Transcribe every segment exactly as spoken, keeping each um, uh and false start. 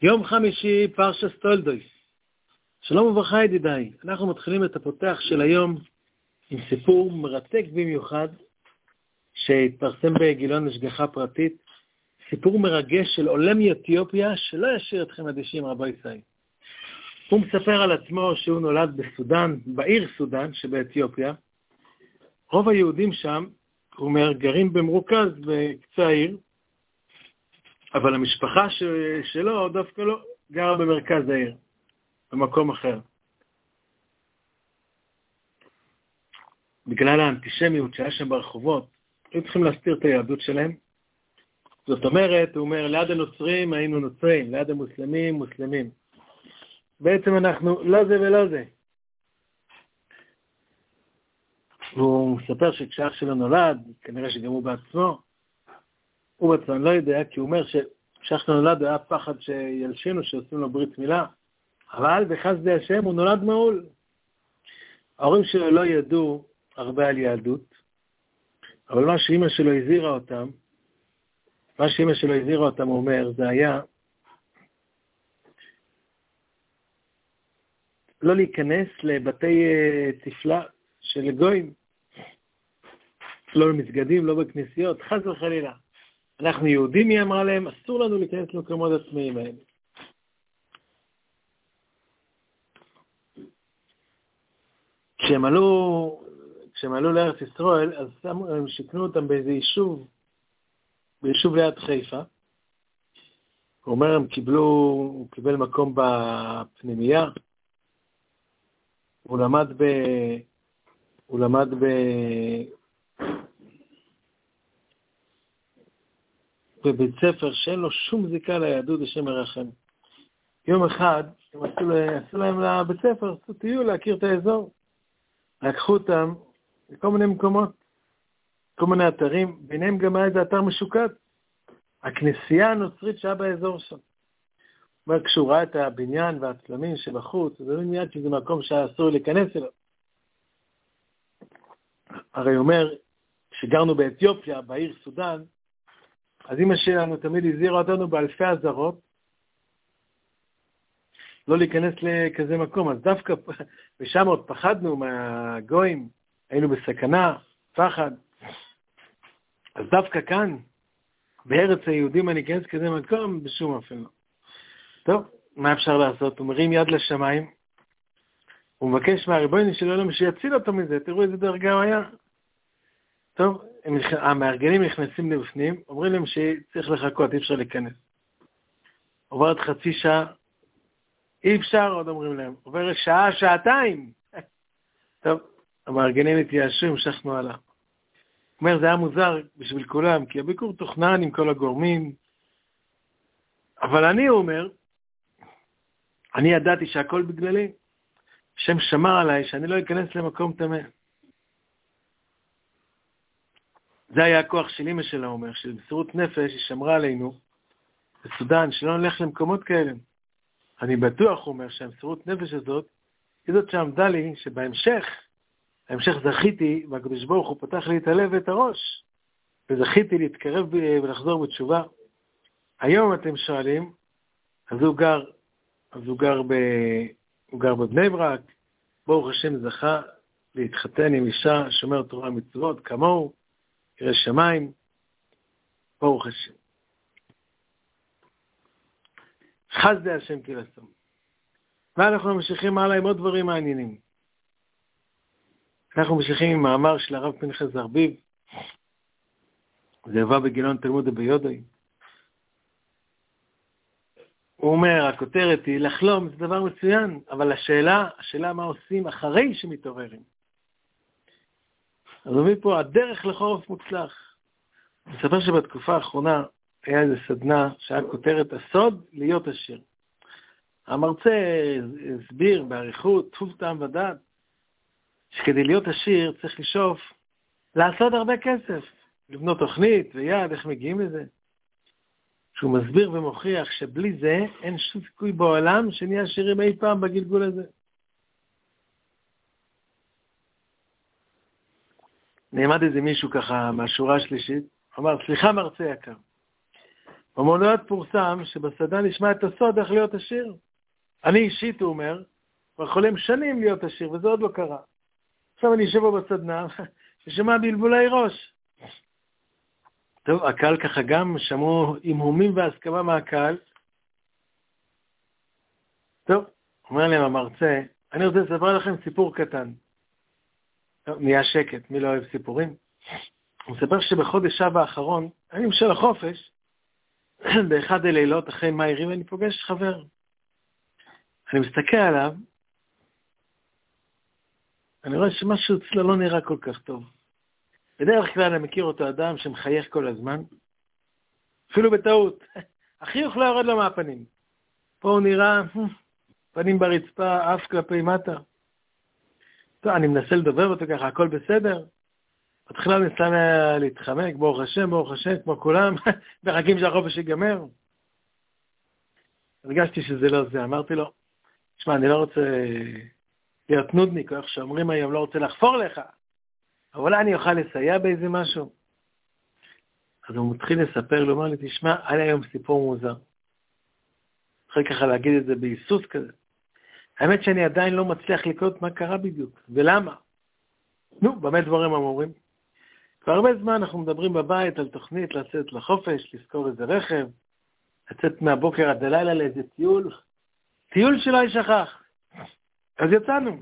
יום חמישי, פרשת תולדות. שלום וברכה ידידיי, אנחנו מתחילים את הפותח של היום עם סיפור מרתק במיוחד שהתפרסם בגילון השגחה פרטית, סיפור מרגש של עולה מאתיופיה שלא ישאיר אתכם אדישים רבי ישראל. הוא מספר על עצמו שהוא נולד בסודן, בעיר סודן שבאתיופיה. רוב היהודים שם, הוא אומר, גרים במרוכז בקצה העיר, אבל המשפחה שלו דווקא לא גרה במרכז העיר, במקום אחר. בגלל האנטישמיות שהיה שם ברחובות, היו צריכים להסתיר את היהדות שלהם. זאת אומרת, הוא אומר, ליד הנוצרים היינו נוצרים, ליד המוסלמים, מוסלמים. בעצם אנחנו לא זה ולא זה. הוא מספר שכשאח שלו נולד, כנראה שגם הוא בעצמו, הוא בעצמו לא יודע, כי הוא אומר שכשאח שלו נולד היה פחד שילשינו, שעושים לו ברית מילה, אבל בחסדי השם הוא נולד מעול. ההורים שלו לא ידעו הרבה על יהדות, אבל מה שאמא שלו הזהירה אותם, מה שאמא שלו הזהירה אותם, הוא אומר, זה היה לא להיכנס לבתי תפלה של גויים, לא למסגדים, לא בכנסיות, חס וחלילה. אנחנו יהודים, היא אמרה להם, אסור לנו להיכנס למקומות עצמיים האלה. כשהם עלו, כשהם עלו לארץ ישראל, אז הם שכנו אותם באיזה יישוב, ביישוב ליד חיפה. הוא אומר, הם קיבלו, הוא קיבל מקום בפנימייה, הוא למד ב... הוא למד ב... בבית ספר שאין לו שום זיקה ליהדות השם ירחם. יום אחד הם עשו, לה... עשו להם לבית ספר, עשו טיול להכיר את האזור. לקחו אותם לכל מיני מקומות, כל מיני אתרים, ביניהם גם היה איזה אתר משוקד. הכנסייה הנוצרית שהיה באזור שם. אומר, כשהוא ראה את הבניין והצלמים שבחוץ, זה לא מיד שזה מקום שהיה אסור להיכנס אליו. הרי אומר, כשגרנו באתיופיה, בעיר סודן, אז אמא שלנו תמיד הזהירה אותנו באלפי הזרות, לא להיכנס לכזה מקום. אז דווקא, ושם עוד פחדנו מהגויים, היינו בסכנה, פחד. אז דווקא כאן, בארץ היהודים אני אכנס כזה מקום, בשום אופן לא. טוב, מה אפשר לעשות? הוא מרים יד לשמיים, הוא מבקש מהריבונו של עולם שיציל אותו מזה, תראו איזה דרגה הוא היה. טוב, המארגנים נכנסים לבפנים, אומרים להם שצריך לחכות, אי אפשר להיכנס. עוברת חצי שעה, אי אפשר, עוד אומרים להם, עוברת שעה, שעתיים. טוב, המארגנים התייאשו, המשכנו הלאה. הוא אומר, זה היה מוזר בשביל כולם, כי הביקור תוכנן עם כל הגורמים, אבל אני אומר, אני ידעתי שהכל בגללי, השם שמר עליי שאני לא אכנס למקום טמא. זה היה הכוח של אמא שלה, אומר, של מסירות נפש, היא שמרה עלינו בסודן, שלא נלך למקומות כאלה. אני בטוח, הוא אומר, שהמסירות נפש הזאת, היא זאת שעמדה לי, שבהמשך, ההמשך זכיתי, והקדוש ברוך הוא פתח לי את הלב ואת הראש, וזכיתי להתקרב ולחזור בתשובה. היום אתם שואלים, אז הוא גר, אז הוא גר, ב, הוא גר בבני ברק, ברוך השם זכה להתחתן עם אישה שומר תורה ומצוות, כמוהו, ירא שמיים, ברוך השם. חסדי השם כרצון. ואנחנו ממשיכים הלאה עם עוד דברים מעניינים. אנחנו ממשיכים עם מאמר של הרב פנחס זרביב, זה הבא בגילון תלמוד ביודעי. הוא אומר, הכותרת היא, לחלום זה דבר מצוין, אבל השאלה, השאלה מה עושים אחרי שמתעוררים. אז אומר פה, הדרך לחורף מוצלח. אני מספר שבתקופה האחרונה היה איזו סדנה שהיה כותרת הסוד להיות עשיר. המרצה הסביר בעריכות, טוב טעם ודעת, שכדי להיות עשיר צריך לשאוף לעשות הרבה כסף, לבנות תוכנית ויד, איך מגיעים לזה. שהוא מסביר ומוכיח שבלי זה אין שום סיכוי בעולם שנהיה עשירים אי פעם בגלגול הזה. נעמד איזה מישהו ככה מהשורה השלישית, אמר, סליחה מרצה יקר, במוניות פורסם שבסדנה נשמע את הסוד איך להיות עשיר. אני אישית, הוא אומר, כבר חולם שנים להיות עשיר, וזה עוד לא קרה. עכשיו אני יושב בו בסדנה, ושמע בלבולי ראש. טוב, הקהל ככה גם שמעו אימהומים והסכמה מהקהל. טוב, אומר להם המרצה, אני רוצה לספר לכם סיפור קטן. טוב, נהיה שקט, מי לא אוהב סיפורים? הוא מספר שבחודש אב האחרון, אני משל החופש, באחד הלילות אחרי מאירים, אני פוגש חבר. אני מסתכל עליו, אני רואה שמשהו אצלו לא נראה כל כך טוב. בדרך כלל אני מכיר אותו אדם שמחייך כל הזמן, אפילו בטעות. החיוך לא יורד לו מהפנים. פה הוא נראה פנים ברצפה, אף כלפי מטה. טוב, אני מנסה לדבר אותו ככה, הכל בסדר. בתחילה אני ניסה להתחמק, ברוך השם, ברוך השם, כמו כולם, מחכים שהחופש ייגמר. הרגשתי שזה לא זה, אמרתי לו, תשמע, אני לא רוצה להיות נודניק, או איך שאומרים היום, לא רוצה לחפור לך, אבל אולי אני אוכל לסייע באיזה משהו. אז הוא מתחיל לספר, הוא אומר לי, תשמע, היה היום סיפור מוזר. אחרי ככה להגיד את זה בהיסוס כזה. האמת שאני עדיין לא מצליח לקרות מה קרה בדיוק, ולמה? נו, באמת דברים אמורים. כבר הרבה זמן אנחנו מדברים בבית על תוכנית לצאת לחופש, לזכור איזה רכב, לצאת מהבוקר עד הלילה לאיזה טיול, טיול שלא ישכח. אז יצאנו.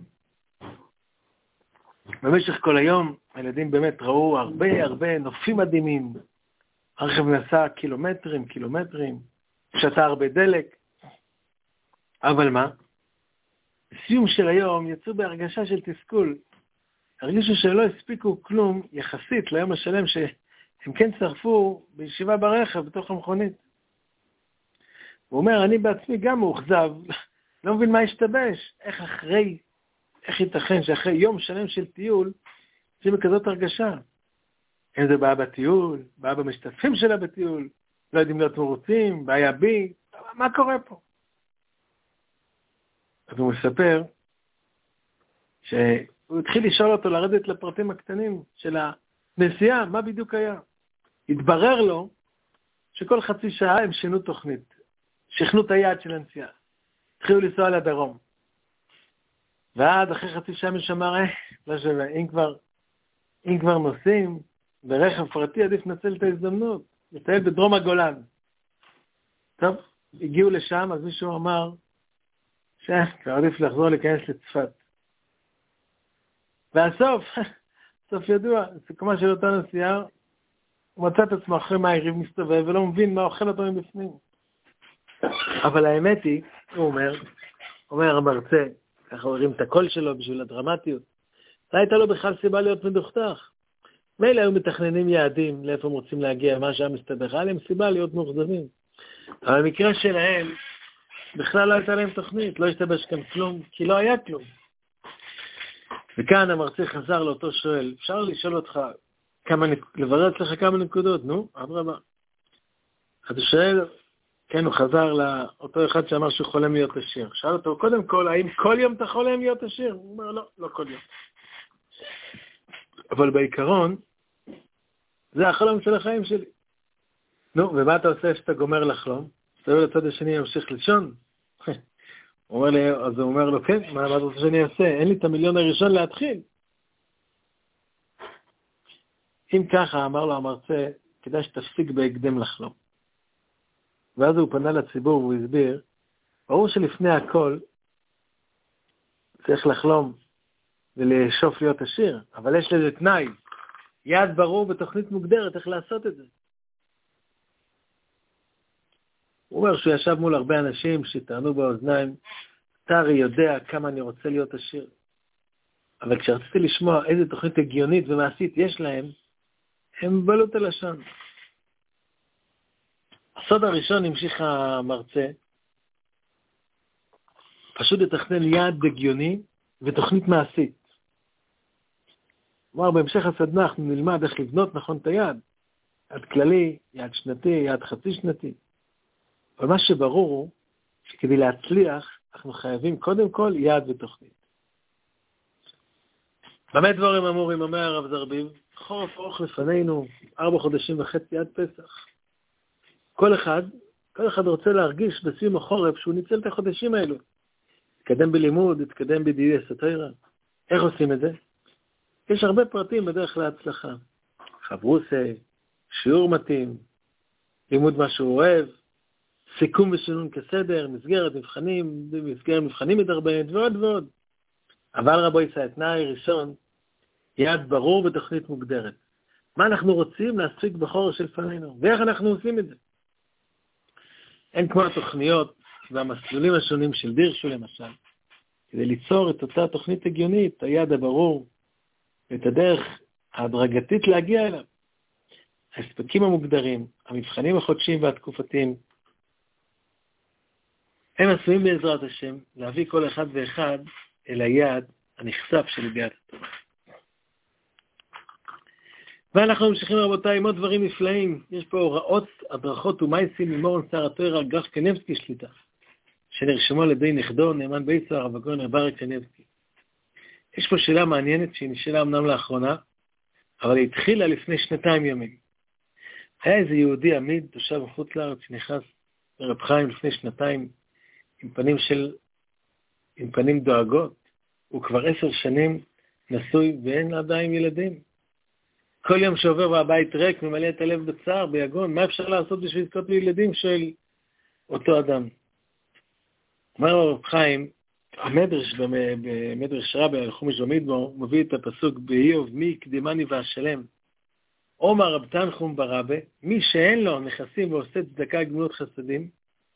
במשך כל היום, הילדים באמת ראו הרבה הרבה נופים מדהימים. הרכב נסע קילומטרים, קילומטרים, שתה הרבה דלק. אבל מה? בסיום של היום יצאו בהרגשה של תסכול. הרגישו שלא הספיקו כלום יחסית ליום השלם שהם כן צרפו בישיבה ברכב בתוך המכונית. הוא אומר, אני בעצמי גם מאוכזב, לא מבין מה השתבש, איך אחרי, איך ייתכן שאחרי יום שלם של טיול, זה בכזאת הרגשה. אם זה בעיה בטיול, בעיה במשתתפים שלה בטיול, לא יודעים להיות מרוצים, בעיה בי, מה קורה פה? אז הוא מספר שהוא התחיל לשאול אותו לרדת לפרטים הקטנים של הנסיעה, מה בדיוק היה. התברר לו שכל חצי שעה הם שינו תוכנית, שכנו את היעד של הנסיעה. התחילו לנסוע לדרום. ועד אחרי חצי שעה משמר, אה, לא שווה, אם כבר, אם כבר נוסעים ברכב פרטי, עדיף נצל את ההזדמנות, לטייל בדרום הגולן. טוב, הגיעו לשם, אז מישהו אמר, שכבר עדיף לחזור להיכנס לצפת. והסוף, סוף ידוע, סיכומה של אותה נסיעה, הוא מצא את עצמו אחרי מה היריב מסתובב, ולא מבין מה אוכל אותו מבפנים. אבל האמת היא, הוא אומר, אומר המרצה, ככה הוא הרים את הקול שלו בשביל הדרמטיות, לא הייתה לו בכלל סיבה להיות מדוכתך. מילא היו מתכננים יעדים לאיפה הם רוצים להגיע, מה שהיה מסתבך, היה להם סיבה להיות מאוכזבים. אבל במקרה שלהם, בכלל לא הייתה להם תוכנית, לא השתבש כאן כלום, כי לא היה כלום. וכאן המרצה חזר לאותו שואל, אפשר לשאול אותך, כמה, לברר אצלך כמה נקודות, נו, אדרבה. אז הוא שואל, כן, הוא חזר לאותו אחד שאמר שהוא חולם להיות עשיר. שאל אותו, קודם כל, האם כל יום אתה חולם להיות עשיר? הוא אומר, לא, לא כל יום. אבל בעיקרון, זה החלום של החיים שלי. נו, ומה אתה עושה שאתה גומר לחלום? אתה אומר לצד השני, ימשיך לישון? הוא אומר לי, אז הוא אומר לו, כן, מה אתה רוצה שאני אעשה? אין לי את המיליון הראשון להתחיל. אם ככה, אמר לו המרצה, כדאי שתפסיק בהקדם לחלום. ואז הוא פנה לציבור והוא הסביר, ברור שלפני הכל צריך לחלום ולשאוף להיות עשיר, אבל יש לזה תנאי, יעד ברור בתוכנית מוגדרת איך לעשות את זה. הוא אומר שהוא ישב מול הרבה אנשים שטענו באוזניים, אתה הרי יודע כמה אני רוצה להיות עשיר. אבל כשרציתי לשמוע איזה תוכנית הגיונית ומעשית יש להם, הם בלו את הלשון. הסוד הראשון המשיך המרצה, פשוט לתכנן יעד הגיוני ותוכנית מעשית. כלומר, בהמשך הסדנה אנחנו נלמד איך לבנות נכון את היעד. יעד כללי, יעד שנתי, יעד חצי שנתי. אבל מה שברור הוא שכדי להצליח, אנחנו חייבים קודם כל יעד ותוכנית. באמת דברים אמורים, אומר הרב זרביב, חורף ארוך לפנינו, ארבע חודשים וחצי עד פסח. כל אחד, כל אחד רוצה להרגיש בסיום החורף שהוא ניצל את החודשים האלו. התקדם בלימוד, התקדם בדיוק סתירה. איך עושים את זה? יש הרבה פרטים בדרך להצלחה. חברוסה, שיעור מתאים, לימוד מה שהוא אוהב, סיכום ושינון כסדר, מסגרת מבחנים, מסגרת מבחנים מדרבנת ועוד ועוד. אבל רבו ישראל, תנאי ראשון, יעד ברור בתוכנית מוגדרת. מה אנחנו רוצים להספיק בחורף של פנינו, ואיך אנחנו עושים את זה. אין כמו התוכניות והמסלולים השונים של דירשו למשל, כדי ליצור את אותה תוכנית הגיונית, היעד הברור, ואת הדרך ההדרגתית להגיע אליו. ההספקים המוגדרים, המבחנים החודשיים והתקופתיים, הם עשויים בעזרת השם להביא כל אחד ואחד אל היעד הנחשף של ידיעת התורה. ואנחנו ממשיכים רבותיי עם עוד דברים נפלאים. יש פה הוראות, הדרכות ומייסים ממורן שר התורה גרף קנבסקי שליטה, שנרשמו על ידי נכדו נאמן בייסו הרב הגאון ברק קנבסקי. יש פה שאלה מעניינת שהיא נשאלה אמנם לאחרונה, אבל היא התחילה לפני שנתיים ימים. היה איזה יהודי עמיד, תושב מחוץ לארץ, שנכנס לרב חיים לפני שנתיים עם פנים של, עם פנים דואגות. הוא כבר עשר שנים נשוי ואין עדיין ילדים. כל יום שעובר והבית ריק, ממלא את הלב בצער, ביגון, מה אפשר לעשות בשביל לזכות לילדים של אותו אדם? אומר לו רב חיים, המדרש, במדרש רבי, על חומש במדבר, מביא את הפסוק באיוב, מי קדימני ואשלם. אומר רב תנחום ברבה, מי שאין לו נכסים ועושה צדקה גמילות חסדים,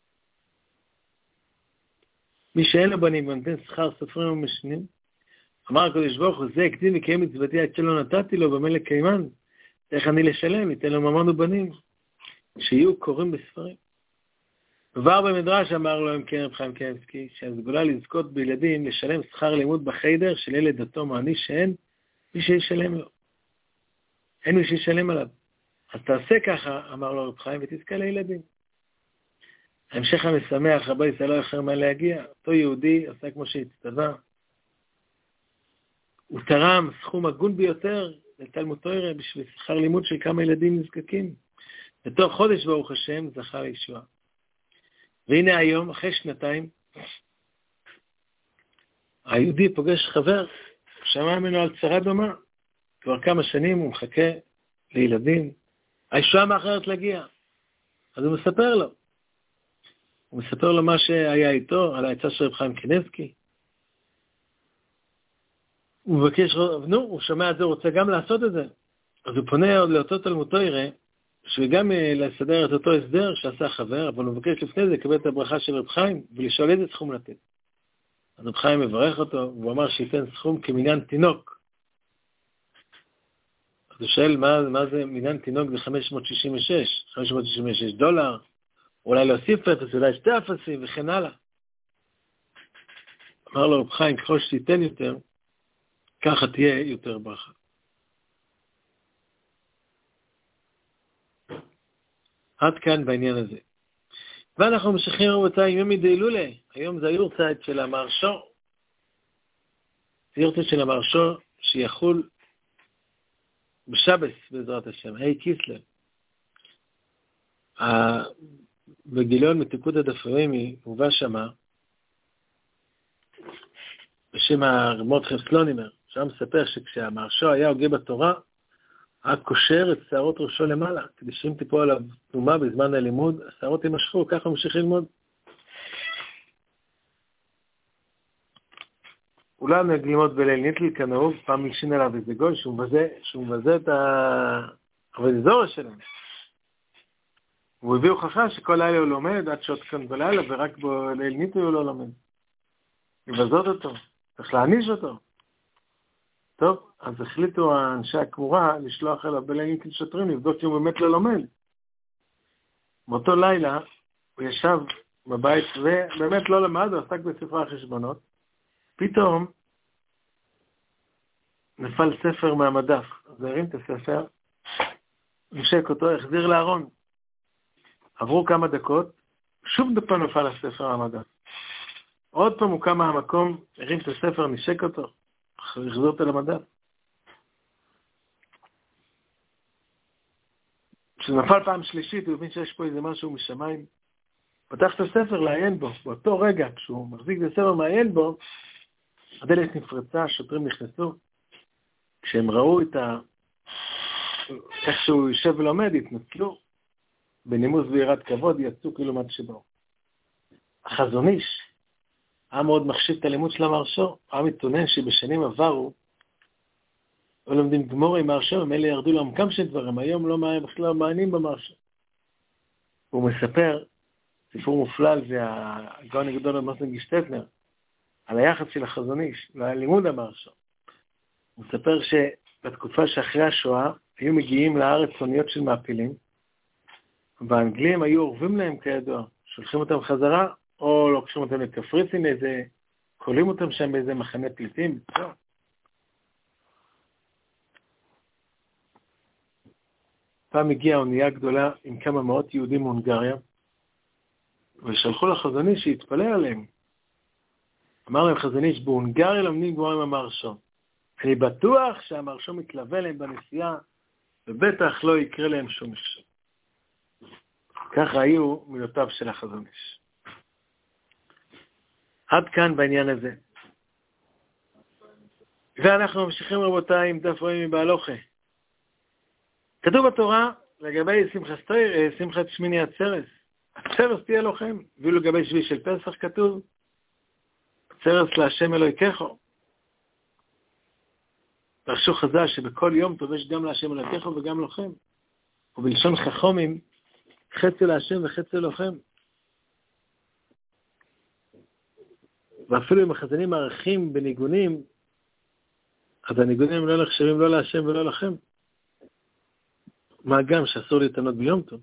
מי שאין לו בנים ונותן שכר סופרים ומשנים, אמר הקדוש ברוך הוא, זה הקדים וקיים מצוותי עד שלא נתתי לו במלך קיימן, איך אני לשלם, ייתן לו ממון ובנים, שיהיו קוראים בספרים. כבר במדרש אמר לו עם כן רב חיים קנבסקי, שהסגולה לזכות בילדים לשלם שכר לימוד בחיידר של ילד דתו מעני שאין מי שישלם לו. אין מי שישלם עליו. אז תעשה ככה, אמר לו רב חיים, ותזכה לילדים. ההמשך המשמח, רבי ישראל לא אחר מה להגיע. אותו יהודי עשה כמו שהצטווה. הוא תרם סכום הגון ביותר לתלמוד תורה בשביל שכר לימוד של כמה ילדים נזקקים. בתוך חודש ברוך השם זכה לישועה. והנה היום, אחרי שנתיים, היהודי פוגש חבר, שמע ממנו על צרה דומה. כבר כמה שנים הוא מחכה לילדים, הישועה מאחרת להגיע. אז הוא מספר לו. הוא מספר לו מה שהיה איתו, על העצה של רב חיים קנבסקי. הוא מבקש, נו, הוא שומע את זה, הוא רוצה גם לעשות את זה. אז הוא פונה עוד לאותו תלמוד תורה, שגם לסדר את אותו הסדר שעשה חבר, אבל הוא מבקש לפני זה לקבל את הברכה של רב חיים, ולשאול איזה סכום לתת. אז רב חיים מברך אותו, והוא אמר שייתן סכום כמניין תינוק. אז הוא שואל, מה, מה זה מניין תינוק ב-חמש מאות שישים ושש? חמש מאות שישים ושש דולר, אולי להוסיף אפס, אולי שתי אפסים, וכן הלאה. אמר לו רב חיים, ככל שתיתן יותר, ככה תהיה יותר ברכה. עד כאן בעניין הזה. ואנחנו ממשיכים רבותיי עם ימי דהילולה. היום זה היורצייט של המהרש"א. זה יורצייט של המהרש"א שיחול בשבס בעזרת השם, ה' כיסלו. בגיליון מתיקוד הדפרימי הובא שמה, בשם הרמות חסלונימר, שם מספר שכשהמהרש"א היה הוגה בתורה, היה קושר את שערות ראשו למעלה, כדי שאם תיפול עליו תנומה בזמן הלימוד, השערות יימשכו, ככה הוא ממשיך ללמוד. אולי נגיד ללמוד בליל ניטל כנהוג, פעם מלשין עליו איזה גוי, שהוא מבזה, שהוא מבזה את האבזורה שלהם. הוא הביא הוכחה שכל לילה הוא לומד, עד שעות כאן בלילה, ורק בליל ניטל הוא לא לומד. לבזות אותו, צריך להעניש אותו. טוב, אז החליטו האנשי הכמורה לשלוח אליו בליל של שוטרים, לבדוק שהוא באמת לא לומד. באותו לילה הוא ישב בבית ובאמת לא למד, הוא עסק בספרי החשבונות. פתאום נפל ספר מהמדף. אז הוא הרים את הספר, נשק אותו, החזיר לארון. עברו כמה דקות, שוב דפן נפל הספר מהמדף. עוד פעם הוא קם מהמקום, הרים את הספר, נשק אותו. החזיר אותו למדף. כשהוא נפל פעם שלישית, הוא הבין שיש פה איזה משהו משמיים. פתח את הספר לעיין בו. באותו רגע, כשהוא מחזיק את הספר מעיין בו, הדלת נפרצה, השוטרים נכנסו. כשהם ראו את ה... איך שהוא יושב ולומד, התנצלו. בנימוס ויראת כבוד, יצאו כאילו מה שבאו. החזון איש היה מאוד מחשיב את הלימוד של המהרש"א, היה מתונן שבשנים עברו, לא לומדים גמור עם מהרש"א, הם אלה ירדו לעומקם של דברים, היום לא בכלל מעניינים במהרש"א. הוא מספר, סיפור מופלא על זה, הגאון הגדול מוסנג שטטנר, על היחס של החזון איש, ללימוד המהרש"א. הוא מספר שבתקופה שאחרי השואה, היו מגיעים לארץ אוניות של מעפילים, והאנגלים היו עורבים להם כידוע, שולחים אותם חזרה, או לוקחים אותם לקפריסין, איזה, קולים אותם שם באיזה מחנה פליטים. פעם הגיעה אונייה גדולה עם כמה מאות יהודים מהונגריה, ושלחו לחזון איש שהתפלל עליהם. אמר להם חזון איש, בהונגריה לומדים גמרא עם המהרש"א. אני בטוח שהמהרש"א מתלווה להם בנסיעה, ובטח לא יקרה להם שום מכשול. ככה היו מילותיו של החזון איש. עד כאן בעניין הזה. ואנחנו ממשיכים רבותיי עם דף רואים מבהלוכה. כתוב בתורה לגבי שמחת, שמחת שמיני עצרת. עצרת תהיה לכם. ואילו לגבי שביעי של פסח כתוב, עצרת להשם אלוהיכךו. דרשו חז"ל שבכל יום טוב יש גם להשם אלוהיכךו וגם לכם. ובלשון חכמים, חצי להשם וחצי לכם. ואפילו אם החזנים מערכים בניגונים, אז הניגונים לא נחשבים לא להשם ולא לכם. מה גם שאסור להתענות ביום טוב.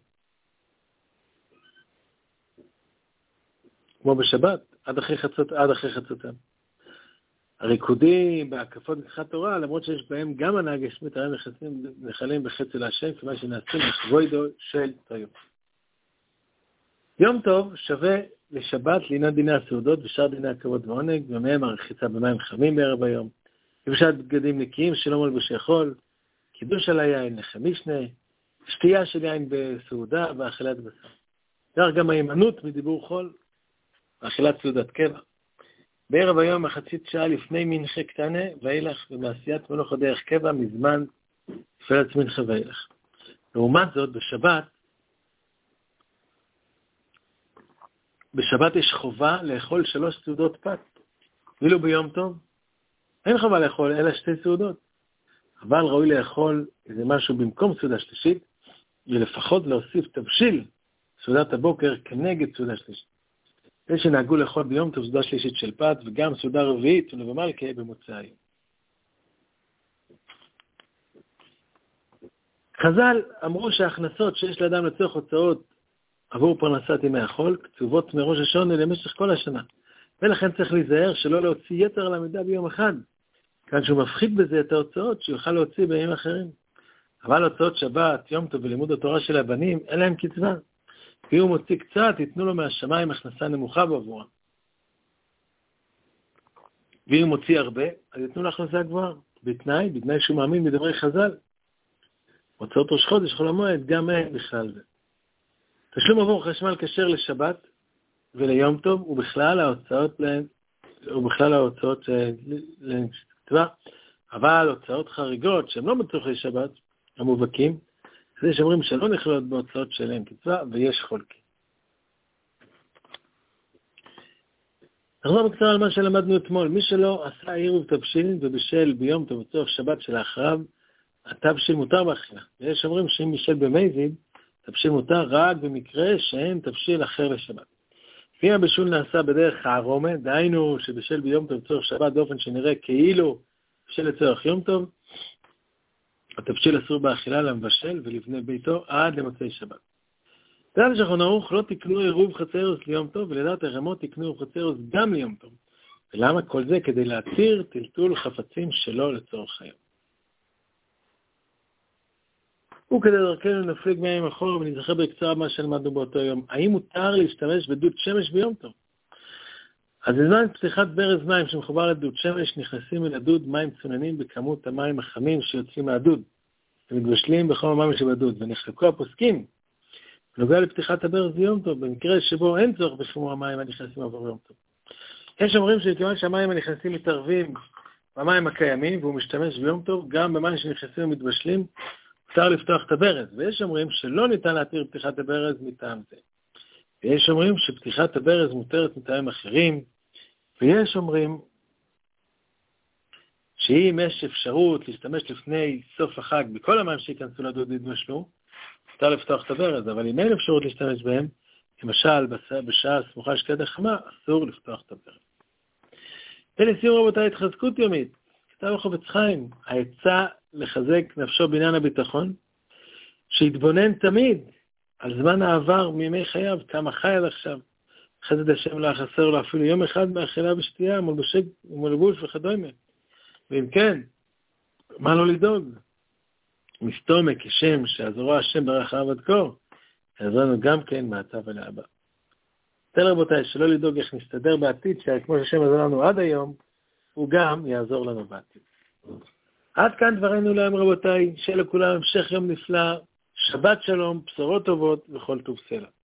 כמו בשבת, עד אחרי חצות, עד אחרי חצותם. הריקודים בהקפות נצחת תורה, למרות שיש בהם גם הנהג גשמית, הרי נחלים בחצי להשם, כמה שנעשים לכבודו של טוב. יום טוב שווה לשבת לעניין דיני הסעודות ושאר דיני הכבוד ועונג, ומהם הרחיצה במים חמים בערב היום, לבשת בגדים נקיים שלא מלבושי חול, קידוש על היין, לחם משנה, שתייה של יין בסעודה ואכילת בשר. כך גם ההימנעות מדיבור חול, ואכילת סעודת קבע. בערב היום מחצית שעה לפני מנחה קטנה ואילך, ומעשיית מלאכה דרך קבע מזמן תפילת מנחה ואילך. לעומת זאת, בשבת, בשבת יש חובה לאכול שלוש סעודות פת. ואילו ביום טוב, אין חובה לאכול אלא שתי סעודות. אבל ראוי לאכול איזה משהו במקום סעודה שלישית, ולפחות להוסיף תבשיל סעודת הבוקר כנגד סעודה שלישית. זה שנהגו לאכול ביום טוב סעודה שלישית של פת, וגם סעודה רביעית ולבמלכה במוצאי היום. חז"ל אמרו שההכנסות שיש לאדם לצורך הוצאות עבור פרנסת ימי החול, קצובות מראש השונה למשך כל השנה. ולכן צריך להיזהר שלא להוציא יתר על המידה ביום אחד. כאן שהוא מפחית בזה את ההוצאות שיוכל להוציא בימים אחרים. אבל הוצאות שבת, יום טוב ולימוד התורה של הבנים, אין להם קצבה. כי הוא מוציא קצת, ייתנו לו מהשמיים הכנסה נמוכה בעבורה. ואם הוא מוציא הרבה, אז ייתנו לו הכנסה גבוהה. בתנאי, בתנאי שהוא מאמין בדברי חז"ל. הוצאות ראש חודש, חול המועד, גם אין בכלל זה. תשלום עבור חשמל כשר לשבת וליום טוב, ובכלל ההוצאות להם, ובכלל ההוצאות לכתבה, אבל הוצאות חריגות שהן לא בצורכי שבת, המובהקים, זה שאומרים שלא נכללות בהוצאות שלהם קצבה, ויש חולקים. נחזור בקצרה על מה שלמדנו אתמול. מי שלא עשה עירוב תבשיל ובשל ביום טוב וצורך שבת שלאחריו, התבשיל מותר באכילה. ויש שאומרים שאם בישל במזיד, תבשיל מותר רק במקרה שאין תבשיל אחר לשבת. אם הבישול נעשה בדרך הערומה, דהיינו שבשל ביום טוב צורך שבת באופן שנראה כאילו בשל לצורך יום טוב, התבשיל אסור באכילה למבשל ולבני ביתו עד למוצאי שבת. לדעת שולחן ערוך לא תקנו עירוב חצרוס ליום טוב, ולדעת הרמות תקנו עירוב חצרוס גם ליום טוב. ולמה כל זה? כדי להתיר טלטול חפצים שלא לצורך היום. וכדי דרכנו נפליג מים אחורה ונזכר בקצרה מה שלמדנו באותו יום. האם מותר להשתמש בדוד שמש ביום טוב? אז בזמן פתיחת ברז מים שמחובר לדוד שמש, נכנסים אל הדוד מים צוננים בכמות המים החמים שיוצאים מהדוד. שמתבשלים בחום המים שבדוד, ונחלקו הפוסקים, בנוגע לפתיחת הברז ביום טוב, במקרה שבו אין צורך בחימום המים הנכנסים עבור יום טוב. יש אומרים שכיוון שהמים הנכנסים מתערבים במים הקיימים, והוא משתמש ביום טוב, גם במים שנכנסים ומתבשלים, אפשר לפתוח את הברז. ויש אומרים שלא ניתן להתיר פתיחת הברז מטעם זה. ויש אומרים שפתיחת הברז מותרת מטעמים אחרים, ויש אומרים שאם יש אפשרות להשתמש לפני סוף החג בכל המים שיכנסו לדוד ויתבשלו, אפשר לפתוח את הברז, אבל אם אין אפשרות להשתמש בהם, למשל בשעה סמוכה שקד החמה, אסור לפתוח את הברז. ולסיום רבותיי, התחזקות יומית. כתב החפץ חיים, העצה לחזק נפשו בעניין הביטחון, שיתבונן תמיד על זמן העבר מימי חייו, כמה חי עד עכשיו, חסד השם לא חסר לו אפילו יום אחד מאכילה ושתייה, מלבוש וכדומה. ואם כן, מה לא לדאוג? מסתום כשם שעזרו השם ברחב עד כה, יעזרנו גם כן מעתה ולהבא. תל רבותיי, שלא לדאוג איך נסתדר בעתיד, שכמו שהשם עזר לנו עד היום, הוא גם יעזור לנו בעתיד. עד כאן דברינו להם רבותיי, שיהיה לכולם המשך יום נפלא, שבת שלום, בשורות טובות וכל טוב סלע.